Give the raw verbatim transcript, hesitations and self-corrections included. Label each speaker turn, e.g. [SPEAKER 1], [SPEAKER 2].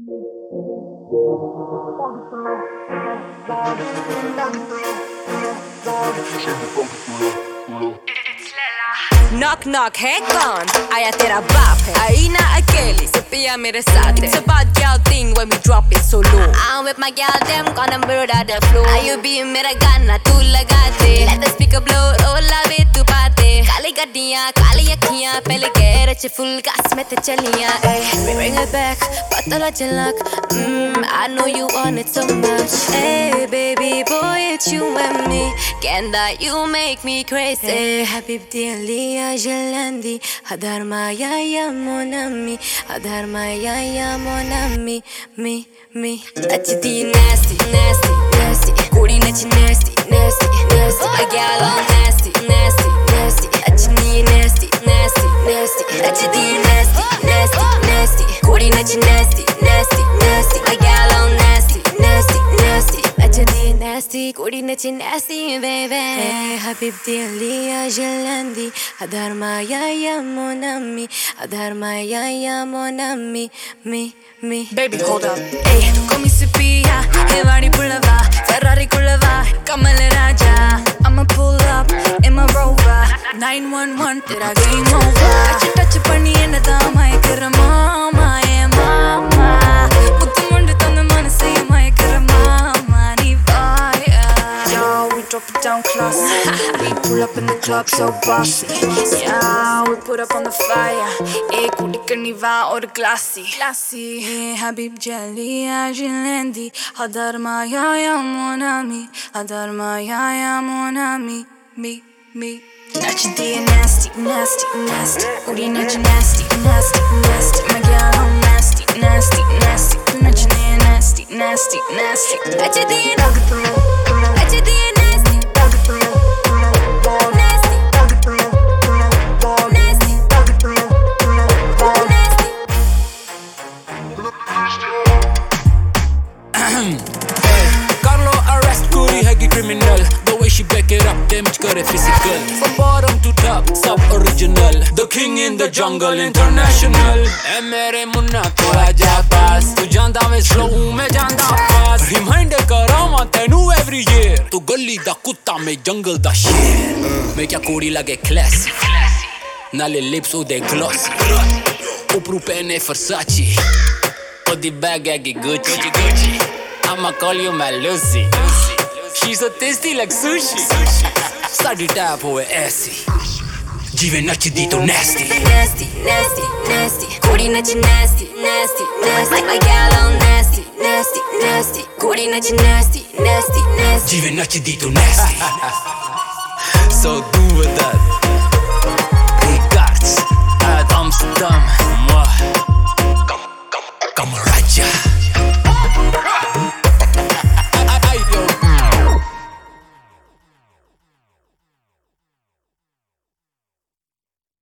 [SPEAKER 1] Knock knock है कौन आया तेरा बाप है आई ना अकेली से पिया मेरे साथ है It's a bad girl thing when we drop it so low I'm with my girl them gonna murder the flow I you be मेरा गाना तू लगा दे Let the speaker blow roll आवे तू पाते काली गड्डियाँ काली अखियाँ पहले गैरेज full gas में ते चलियाँ We bring it back पता चलक mm, I know you want it so much Hey baby boy it's you and me Can that you make me crazy Hey حبيبتي اللي جلندي هدار معايا يا mon ami هدار معايا يا mon ami me me أجدي nasty nasty nasty كوري نجي nasty nasty nasty my gal all nasty nasty nasty أجدي nasty nasty nasty أجدي nasty nasty nasty كوري نجي nasty nasty nasty my gal all nasty nasty nasty أجدي nasty كوري نجي nasty baby Hey حبيبتي اللي جلندي هدار معايا يا mon ami هدار معايا يا mon ami me me Baby hold up Hey come si pia Hey vari pulava Ferrari kulava Kamal Raja I'ma pull up in my Rover nine one one tera game over Touch touch panni enna da mayakra mama yeah mama Muthu mundu thandu manase mayakra mama nee vaya Yo we drop it down classy We pull up in the club so bossy Yeah we put up on the fire Hey kudikani va or glassy Glassy Hey habib jelly ajilandi Hadar maya ya mon ami Hadar maya ya mon ami Me me Nachdi nasty nasty nasty Uri nach nasty nasty nasty My girl all nasty nasty nasty Tu nach nasty nasty nasty Nachdi Nachdi nasty
[SPEAKER 2] Carlo arrest Kuri हैगी criminal The way she back it up damage करे physical From bottom to top सब original The king in the jungle international ऐ मेरे मुन्ना थोड़ा जा पास तू जानदा मैं slow मैं जानदा fast Reminder करावां तैनू every year तू गली दा कुत्ता मैं jungle दा शेर मैं क्या कोड़ी लगे classy नाले lips उदे glossy उपरू पहने Versace Body bag हैगी Gucci Gucci I'ma call you my Lucy She's so tasty like sushi Study tap hoye aisi Jive nachdi to nasty
[SPEAKER 1] Nasty, nasty, nasty Kuri nachi nasty, nasty, nasty Like my gal all nasty, nasty, nasty Kuri nachi nasty, nasty, nasty
[SPEAKER 2] Jive nachdi to nasty So do with that Regards uit Amsterdam